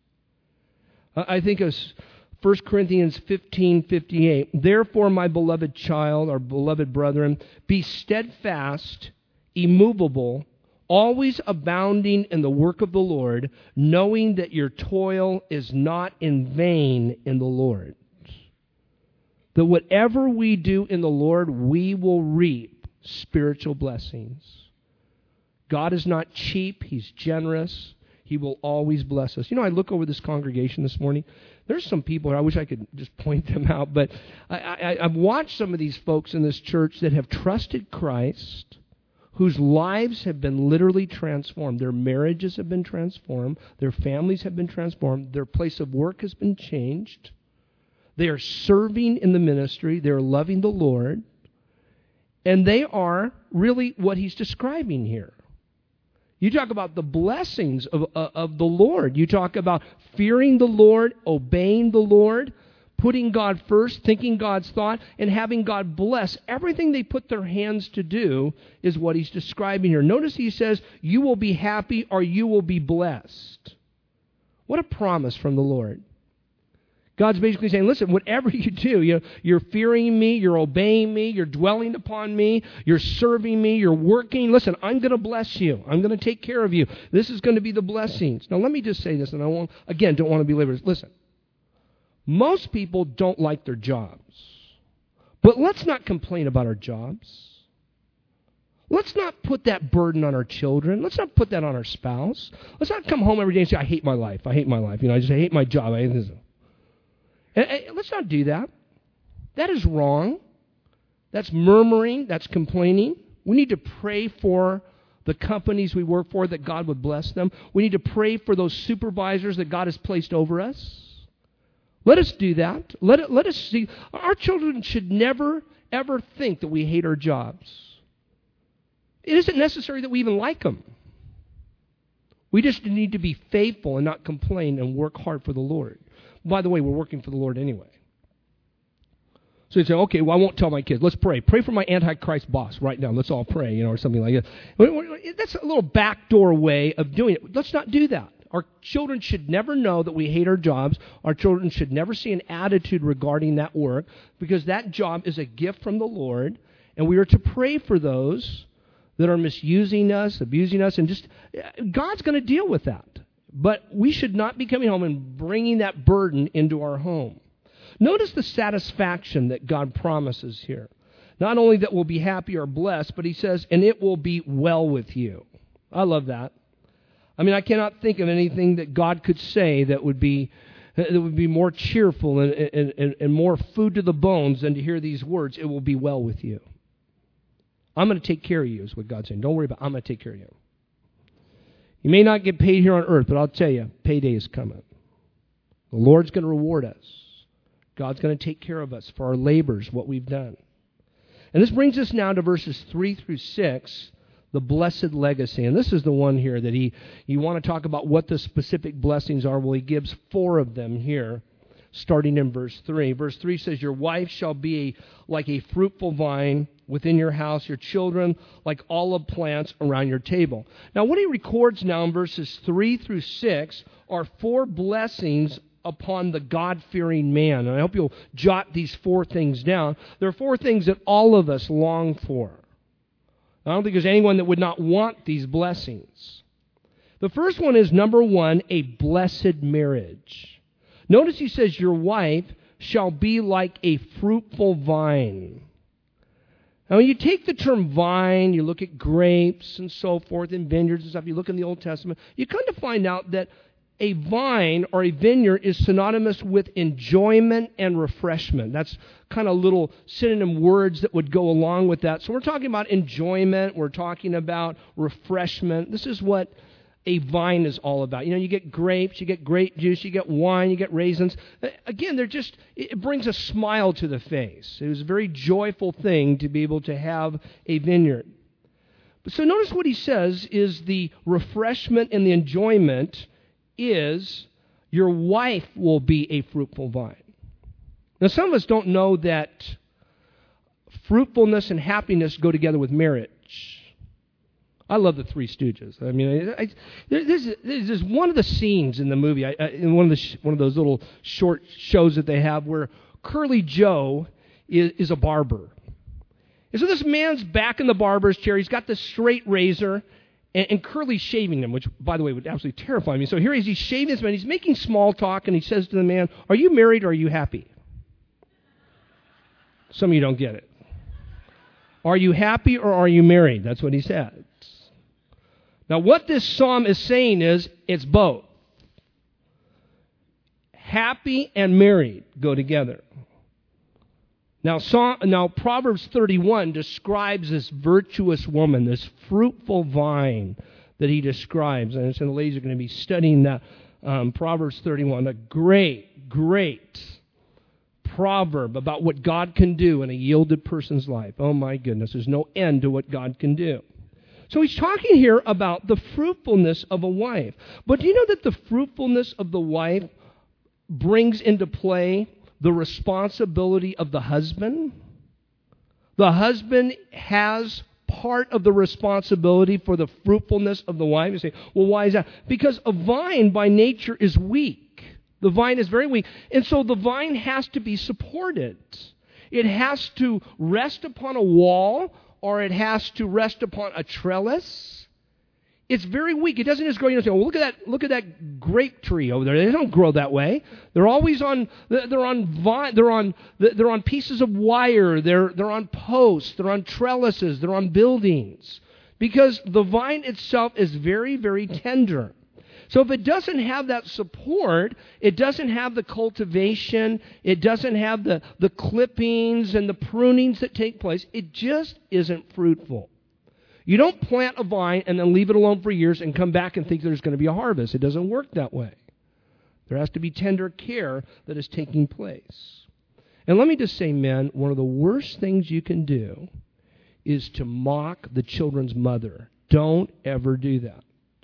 I think of First Corinthians fifteen fifty-eight. Therefore, my beloved child, our beloved brethren, be steadfast, immovable, always abounding in the work of the Lord, knowing that your toil is not in vain in the Lord. That whatever we do in the Lord, we will reap spiritual blessings. God is not cheap. He's generous. He will always bless us. You know, I look over this congregation this morning. There's some people, I wish I could just point them out, but I, I, I've watched some of these folks in this church that have trusted Christ, whose lives have been literally transformed. Their marriages have been transformed. Their families have been transformed. Their place of work has been changed. They are serving in the ministry. They're loving the Lord. And they are really what he's describing here. You talk about the blessings of, uh, of the Lord. You talk about fearing the Lord, obeying the Lord, putting God first, thinking God's thought, and having God bless. Everything they put their hands to do is what he's describing here. Notice he says, you will be happy or you will be blessed. What a promise from the Lord. God's basically saying, listen, whatever you do, you know, you're fearing me, you're obeying me, you're dwelling upon me, you're serving me, you're working. Listen, I'm going to bless you. I'm going to take care of you. This is going to be the blessings. Now, let me just say this, and I won't, again, don't want to be laborious. Listen, most people don't like their jobs. But let's not complain about our jobs. Let's not put that burden on our children. Let's not put that on our spouse. Let's not come home every day and say, I hate my life. I hate my life. You know, I just I hate my job. I hate this. And, and let's not do that. That is wrong. That's murmuring. That's complaining. We need to pray for the companies we work for, that God would bless them. We need to pray for those supervisors that God has placed over us. Let us do that. Let it, let us see. Our children should never, ever think that we hate our jobs. It isn't necessary that we even like them. We just need to be faithful and not complain and work hard for the Lord. By the way, we're working for the Lord anyway. So you say, okay, well, I won't tell my kids. Let's pray. Pray for my Antichrist boss right now. Let's all pray, you know, or something like that. That's a little backdoor way of doing it. Let's not do that. Our children should never know that we hate our jobs. Our children should never see an attitude regarding that work, because that job is a gift from the Lord, and we are to pray for those that are misusing us, abusing us, and just, God's going to deal with that. But we should not be coming home and bringing that burden into our home. Notice the satisfaction that God promises here. Not only that we'll be happy or blessed, but he says, and it will be well with you. I love that. I mean, I cannot think of anything that God could say that would be that would be more cheerful and, and, and more food to the bones than to hear these words, it will be well with you. I'm going to take care of you, is what God's saying. Don't worry about it. I'm going to take care of you. You may not get paid here on earth, but I'll tell you, payday is coming. The Lord's going to reward us. God's going to take care of us for our labors, what we've done. And this brings us now to verses three through six, the blessed legacy. And this is the one here that he, you want to talk about what the specific blessings are. Well, he gives four of them here, starting in verse three. Verse three says, your wife shall be like a fruitful vine within your house, your children like olive plants around your table. Now, what he records now in verses three through six are four blessings upon the God-fearing man. And I hope you'll jot these four things down. There are four things that all of us long for. I don't think there's anyone that would not want these blessings. The first one is, number one, a blessed marriage. Notice he says, your wife shall be like a fruitful vine. Now, when you take the term vine, you look at grapes and so forth, and vineyards and stuff, you look in the Old Testament, you kind of find out that a vine or a vineyard is synonymous with enjoyment and refreshment. That's kind of little synonym words that would go along with that. So we're talking about enjoyment, we're talking about refreshment. This is what a vine is all about. You know, you get grapes, you get grape juice, you get wine, you get raisins. Again, they're just, it brings a smile to the face. It was a very joyful thing to be able to have a vineyard. But so notice what he says is the refreshment and the enjoyment is your wife will be a fruitful vine. Now, some of us don't know that fruitfulness and happiness go together with marriage. I love the Three Stooges. I mean, I, I, there's, there's one of the scenes in the movie, I, I, in one of the sh- one of those little short shows that they have, where Curly Joe is, is a barber. And so this man's back in the barber's chair. He's got this straight razor, and, and Curly's shaving him, which, by the way, would absolutely terrify me. So here he is, he's shaving this man. He's making small talk, and he says to the man, "Are you married or are you happy?" Some of you don't get it. Are you happy or are you married? That's what he said. Now, what this psalm is saying is, it's both. Happy and married go together. Now, Psalm, now Proverbs thirty-one describes this virtuous woman, this fruitful vine that he describes. And so the ladies are going to be studying that, um, Proverbs thirty-one, a great, great proverb about what God can do in a yielded person's life. Oh my goodness, there's no end to what God can do. So he's talking here about the fruitfulness of a wife. But do you know that the fruitfulness of the wife brings into play the responsibility of the husband? The husband has part of the responsibility for the fruitfulness of the wife. You say, well, why is that? Because a vine by nature is weak. The vine is very weak. And so the vine has to be supported. It has to rest upon a wall, or it has to rest upon a trellis. It's very weak. It doesn't just grow. You know, say, well, look at that. Look at that grape tree over there. They don't grow that way. They're always on. They're on vine. They're on. They're on pieces of wire. They're they're on posts. They're on trellises. They're on buildings. Because the vine itself is very, very tender. So if it doesn't have that support, it doesn't have the cultivation, it doesn't have the, the clippings and the prunings that take place, it just isn't fruitful. You don't plant a vine and then leave it alone for years and come back and think there's going to be a harvest. It doesn't work that way. There has to be tender care that is taking place. And let me just say, men, one of the worst things you can do is to mock the children's mother. Don't ever do that.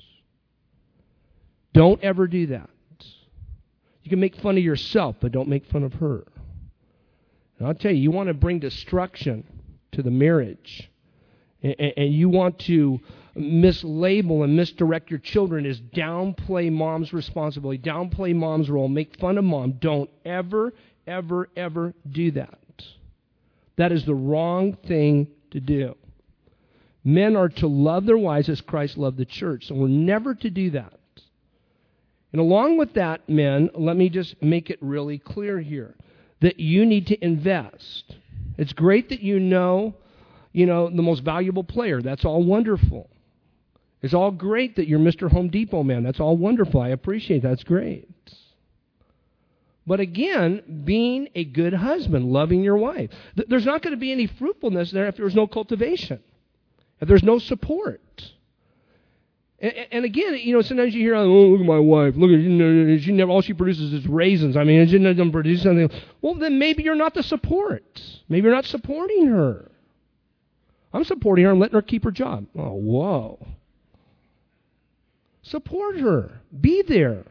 Don't ever do that. You can make fun of yourself, but don't make fun of her. And I'll tell you, you want to bring destruction to the marriage, and, and you want to mislabel and misdirect your children as downplay mom's responsibility, downplay mom's role, make fun of mom. Don't ever, ever, ever do that. That is the wrong thing to do. Men are to love their wives as Christ loved the church, so we're never to do that. And along with that, men, let me just make it really clear here that you need to invest. It's great that you know, you know, the most valuable player. That's all wonderful. It's all great that you're Mister Home Depot man. That's all wonderful. I appreciate that. That's great. But again, being a good husband, loving your wife. There's not going to be any fruitfulness there if there's no cultivation, if there's no support. And, and again, you know, sometimes you hear, oh, look at my wife. Look at, you know, she never, all she produces is raisins. I mean, she doesn't produce something. Well, then maybe you're not the support. Maybe you're not supporting her. I'm supporting her and letting her keep her job. Oh, whoa. Support her. Be there.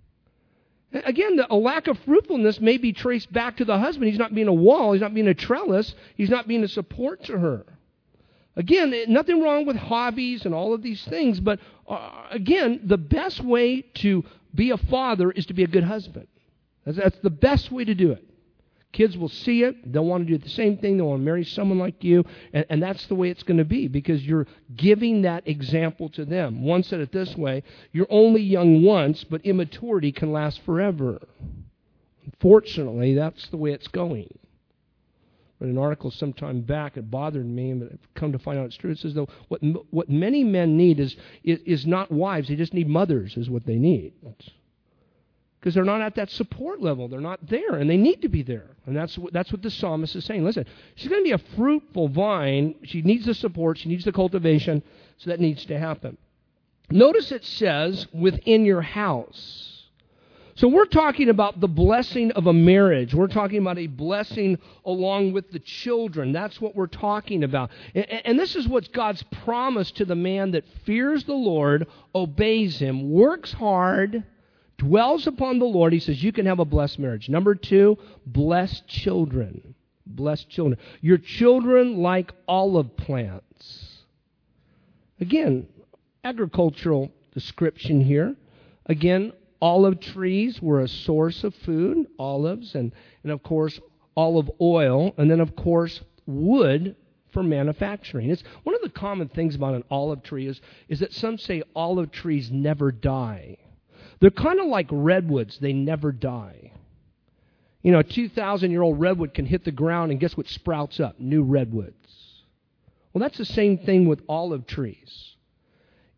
Again, the, a lack of fruitfulness may be traced back to the husband. He's not being a wall. He's not being a trellis. He's not being a support to her. Again, nothing wrong with hobbies and all of these things, but uh, again, the best way to be a father is to be a good husband. That's, that's the best way to do it. Kids will see it. They'll want to do the same thing. They'll want to marry someone like you, and, and that's the way it's going to be because you're giving that example to them. One said it this way, you're only young once, but immaturity can last forever. Unfortunately, that's the way it's going. But an article sometime back, it bothered me, but I've come to find out it's true. It says, though, what, what many men need is, is, is not wives. They just need mothers is what they need. Because they're not at that support level. They're not there, and they need to be there. And that's what, that's what the psalmist is saying. Listen, she's going to be a fruitful vine. She needs the support. She needs the cultivation. So that needs to happen. Notice it says, within your house. So we're talking about the blessing of a marriage. We're talking about a blessing along with the children. That's what we're talking about. And, and this is what God's promise to the man that fears the Lord, obeys Him, works hard, dwells upon the Lord. He says you can have a blessed marriage. Number two, blessed children. Blessed children. Your children like olive plants. Again, agricultural description here. Again, olive trees were a source of food, olives, and, and of course, olive oil, and then, of course, wood for manufacturing. It's one of the common things about an olive tree is, is that some say olive trees never die. They're kind of like redwoods. They never die. You know, a two thousand year old redwood can hit the ground, and guess what sprouts up? New redwoods. Well, that's the same thing with olive trees.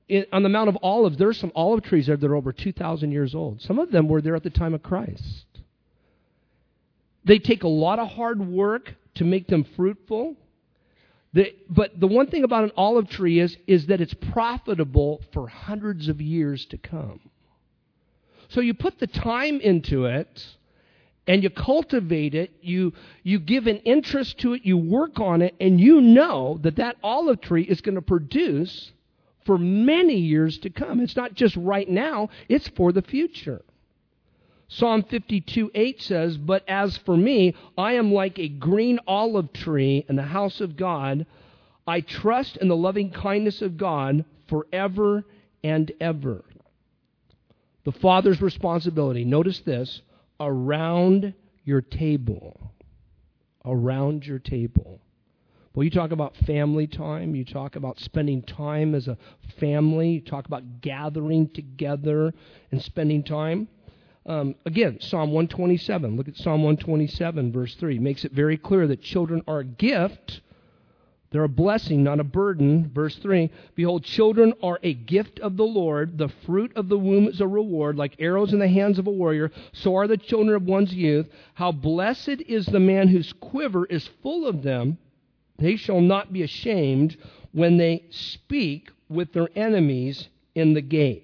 in, on the Mount of Olives, there are some olive trees there that are over two thousand years old. Some of them were there at the time of Christ. They take a lot of hard work to make them fruitful. The, but the one thing about an olive tree is, is that it's profitable for hundreds of years to come. So you put the time into it, and you cultivate it, you, you give an interest to it, you work on it, and you know that that olive tree is going to produce for many years to come. It's not just right now, it's for the future. Psalm fifty-two eight says, "But as for me, I am like a green olive tree in the house of God. I trust in the loving kindness of God forever and ever." The father's responsibility, notice this, around your table. Around your table. Well, you talk about family time, you talk about spending time as a family, you talk about gathering together and spending time. Um, again, Psalm one twenty-seven. Look at Psalm one twenty-seven, verse three. It makes it very clear that children are a gift. They're a blessing, not a burden. Verse three, "Behold, children are a gift of the Lord. The fruit of the womb is a reward. Like arrows in the hands of a warrior, so are the children of one's youth. How blessed is the man whose quiver is full of them. They shall not be ashamed when they speak with their enemies in the gate."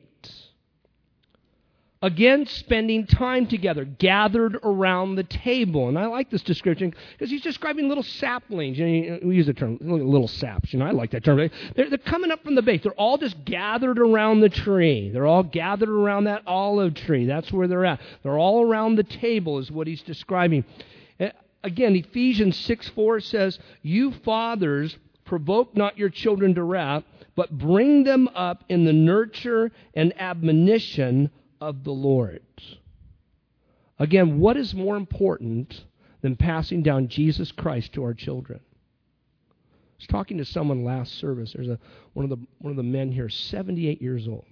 Again, spending time together, gathered around the table. And I like this description because he's describing little saplings. You know, we use the term little saps. You know, I like that term. They're, they're coming up from the base. They're all just gathered around the tree. They're all gathered around that olive tree. That's where they're at. They're all around the table is what he's describing. Again, Ephesians six four says, "You fathers, provoke not your children to wrath, but bring them up in the nurture and admonition of the Lord." Again, what is more important than passing down Jesus Christ to our children? I was talking to someone last service. There's a one of the one of the men here, seventy-eight years old.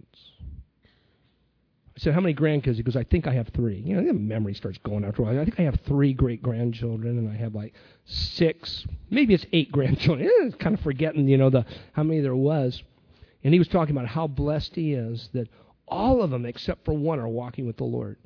I said, "How many grandkids?" He goes, "I think I have three." You know, the memory starts going after a while. "I think I have three great-grandchildren, and I have like six, maybe it's eight grandchildren." Eh, kind of forgetting, you know, the how many there was. And he was talking about how blessed he is that all of them, except for one, are walking with the Lord.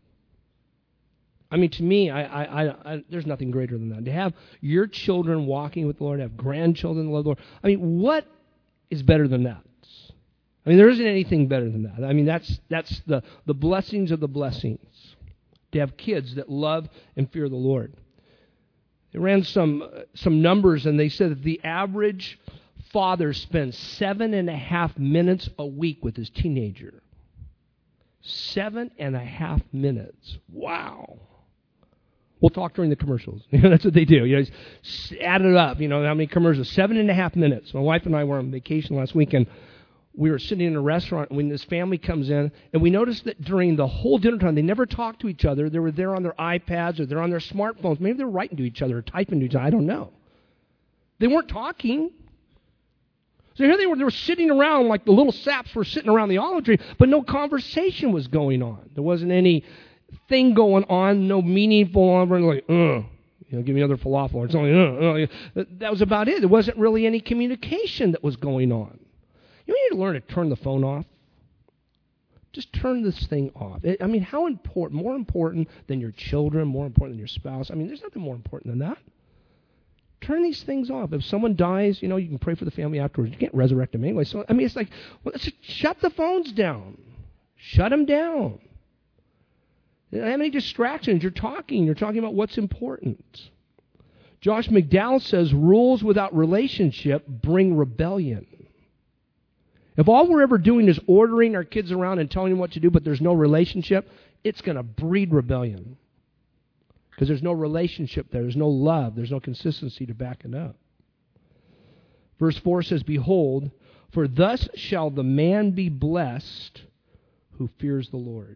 I mean, to me, I, I, I, I, there's nothing greater than that. To have your children walking with the Lord, have grandchildren that love the Lord. I mean, what is better than that? I mean, there isn't anything better than that. I mean, that's that's the, the blessings of the blessings. To have kids that love and fear the Lord. They ran some some numbers, and they said that the average father spends seven and a half minutes a week with his teenager. Seven and a half minutes. Wow. We'll talk during the commercials. You know, that's what they do. You know, add it up. You know, how many commercials? Seven and a half minutes. My wife and I were on vacation last weekend. We were sitting in a restaurant when this family comes in, and we noticed that during the whole dinner time, they never talked to each other. They were there on their iPads or they're on their smartphones. Maybe they're writing to each other or typing to each other. I don't know. They weren't talking. So here they were, they were sitting around like the little saps were sitting around the olive tree, but no conversation was going on. There wasn't any thing going on, no meaningful, like, uh, you know, give me another falafel or something. Uh, uh. That was about it. There wasn't really any communication that was going on. You need to learn to turn the phone off. Just turn this thing off. I mean, how important, more important than your children, more important than your spouse. I mean, there's nothing more important than that. Turn these things off. If someone dies, you know, you can pray for the family afterwards. You can't resurrect them anyway. So, I mean, it's like, well, let's just shut the phones down. Shut them down. You don't have any distractions. You're talking. You're talking about what's important. Josh McDowell says, rules without relationship bring rebellion. If all we're ever doing is ordering our kids around and telling them what to do, but there's no relationship, it's going to breed rebellion. Because there's no relationship there. There's no love. There's no consistency to back it up. Verse four says, "Behold, for thus shall the man be blessed who fears the Lord."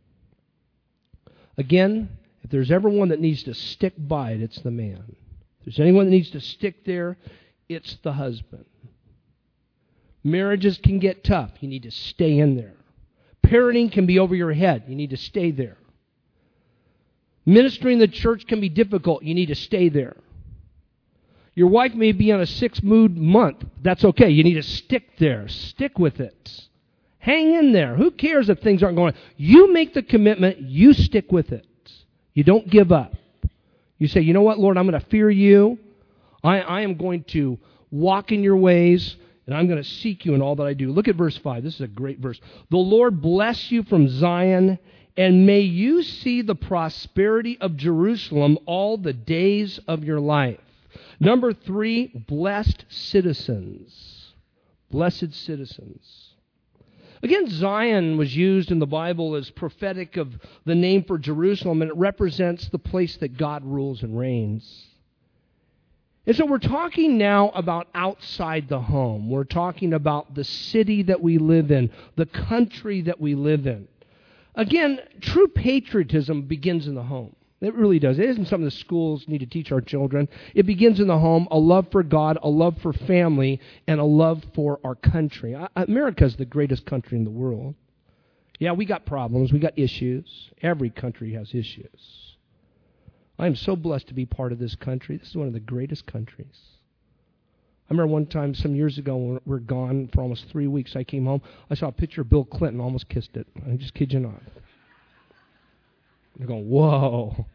Again, if there's ever one that needs to stick by it, it's the man. If there's anyone that needs to stick there, it's the husband. Marriages can get tough. You need to stay in there. Parenting can be over your head. You need to stay there. Ministering in the church can be difficult. You need to stay there. Your wife may be on a six-mood month. That's okay. You need to stick there. Stick with it. Hang in there. Who cares if things aren't going? You make the commitment. You stick with it. You don't give up. You say, you know what, Lord, I'm going to fear you. I, I am going to walk in your ways, and I'm going to seek you in all that I do. Look at verse five. This is a great verse. The Lord bless you from Zion, and may you see the prosperity of Jerusalem all the days of your life. Number three, blessed citizens. Blessed citizens. Again, Zion was used in the Bible as prophetic of the name for Jerusalem, and it represents the place that God rules and reigns. And so we're talking now about outside the home. We're talking about the city that we live in, the country that we live in. Again, true patriotism begins in the home. It really does. It isn't something the schools need to teach our children. It begins in the home, a love for God, a love for family, and a love for our country. America is the greatest country in the world. Yeah, we got problems. We got issues. Every country has issues. I am so blessed to be part of this country. This is one of the greatest countries. I remember one time some years ago when we were gone for almost three weeks, I came home. I saw a picture of Bill Clinton, almost kissed it. I just kid you not. You're going, whoa.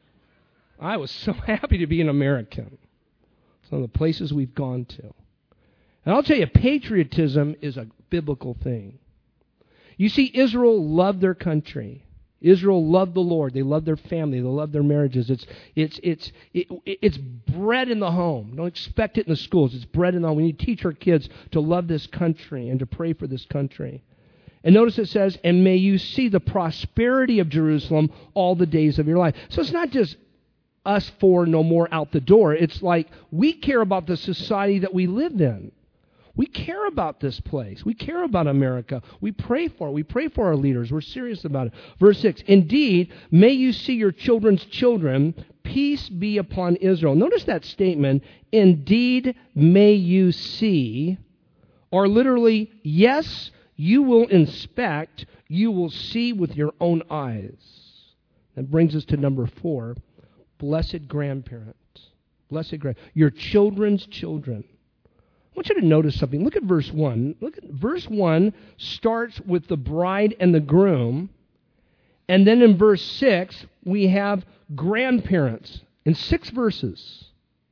I was so happy to be an American. Some of the places we've gone to. And I'll tell you, patriotism is a biblical thing. You see, Israel loved their country. Israel loved the Lord. They loved their family. They loved their marriages. It's it's it's it, it's bred in the home. Don't expect it in the schools. It's bred in the home. We need to teach our kids to love this country and to pray for this country. And notice it says, and may you see the prosperity of Jerusalem all the days of your life. So it's not just us four no more out the door. It's like we care about the society that we live in. We care about this place. We care about America. We pray for it. We pray for our leaders. We're serious about it. Verse six, indeed, may you see your children's children. Peace be upon Israel. Notice that statement, indeed, may you see, or literally, yes, you will inspect, you will see with your own eyes. That brings us to number four, blessed grandparents. Blessed grand, your children's children. I want you to notice something. Look at verse one. Look at verse one starts with the bride and the groom. And then in verse six, we have grandparents in six verses.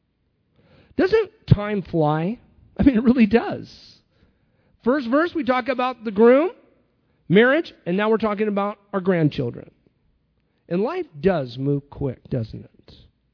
Doesn't time fly? I mean, it really does. First verse, we talk about the groom, marriage, and now we're talking about our grandchildren. And life does move quick, doesn't it?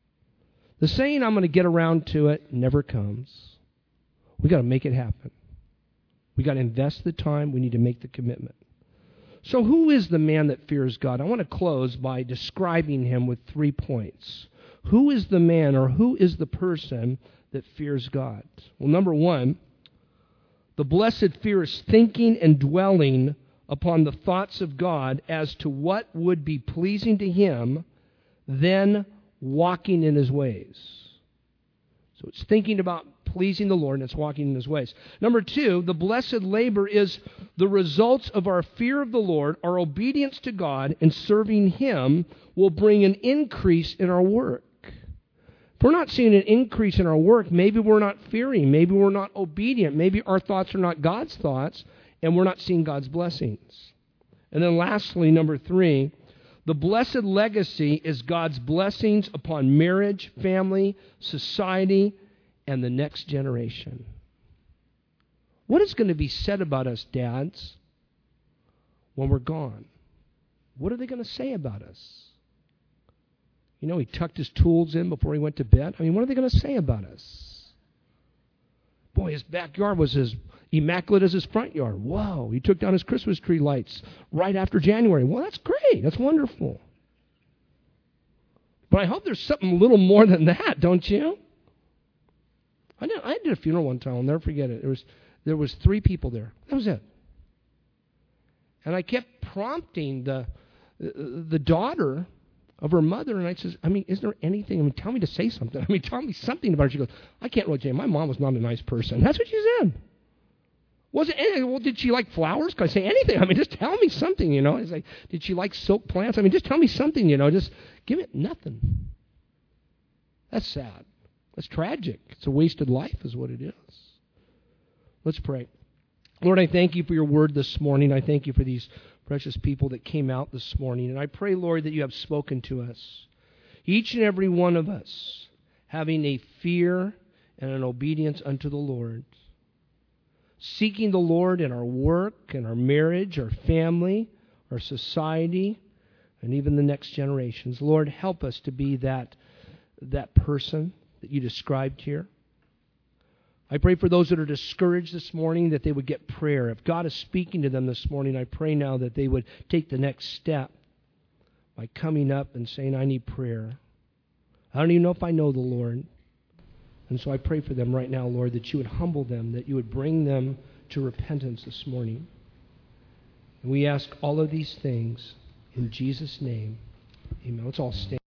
The saying, I'm going to get around to it, never comes. We got to make it happen. We got to invest the time. We need to make the commitment. So who is the man that fears God? I want to close by describing him with three points. Who is the man or who is the person that fears God? Well, number one, the blessed fear is thinking and dwelling upon the thoughts of God as to what would be pleasing to him, then walking in his ways. So it's thinking about pleasing the Lord, and it's walking in his ways. Number two, the blessed labor is the results of our fear of the Lord. Our obedience to God and serving him will bring an increase in our work. If we're not seeing an increase in our work, maybe we're not fearing, maybe we're not obedient, maybe our thoughts are not God's thoughts, and we're not seeing God's blessings. And then lastly, number three, the blessed legacy is God's blessings upon marriage, family, society, and the next generation. What is going to be said about us, dads, when we're gone? What are they going to say about us? You know, he tucked his tools in before he went to bed. I mean, what are they going to say about us? Boy, his backyard was as immaculate as his front yard. Whoa, he took down his Christmas tree lights right after January. Well, that's great. That's wonderful. But I hope there's something a little more than that, don't you? I did, I did a funeral one time. I'll never forget it. There was, there was three people there. That was it. And I kept prompting the the daughter of her mother, and I says, I mean, is there anything? I mean, tell me to say something. I mean, tell me something about her. She goes, I can't really tell you. My mom was not a nice person. That's what she said. Was it anything? Well, did she like flowers? Could I say anything? I mean, just tell me something, you know. It's like, did she like silk plants? I mean, just tell me something, you know. Just give it nothing. That's sad. That's tragic. It's a wasted life is what it is. Let's pray. Lord, I thank you for your word this morning. I thank you for these precious people that came out this morning. And I pray, Lord, that you have spoken to us. Each and every one of us having a fear and an obedience unto the Lord. Seeking the Lord in our work, in our marriage, our family, our society, and even the next generations. Lord, help us to be that, that person that you described here. I pray for those that are discouraged this morning that they would get prayer. If God is speaking to them this morning, I pray now that they would take the next step by coming up and saying, I need prayer. I don't even know if I know the Lord. And so I pray for them right now, Lord, that you would humble them, that you would bring them to repentance this morning. And we ask all of these things in Jesus' name. Amen. Let's all stand.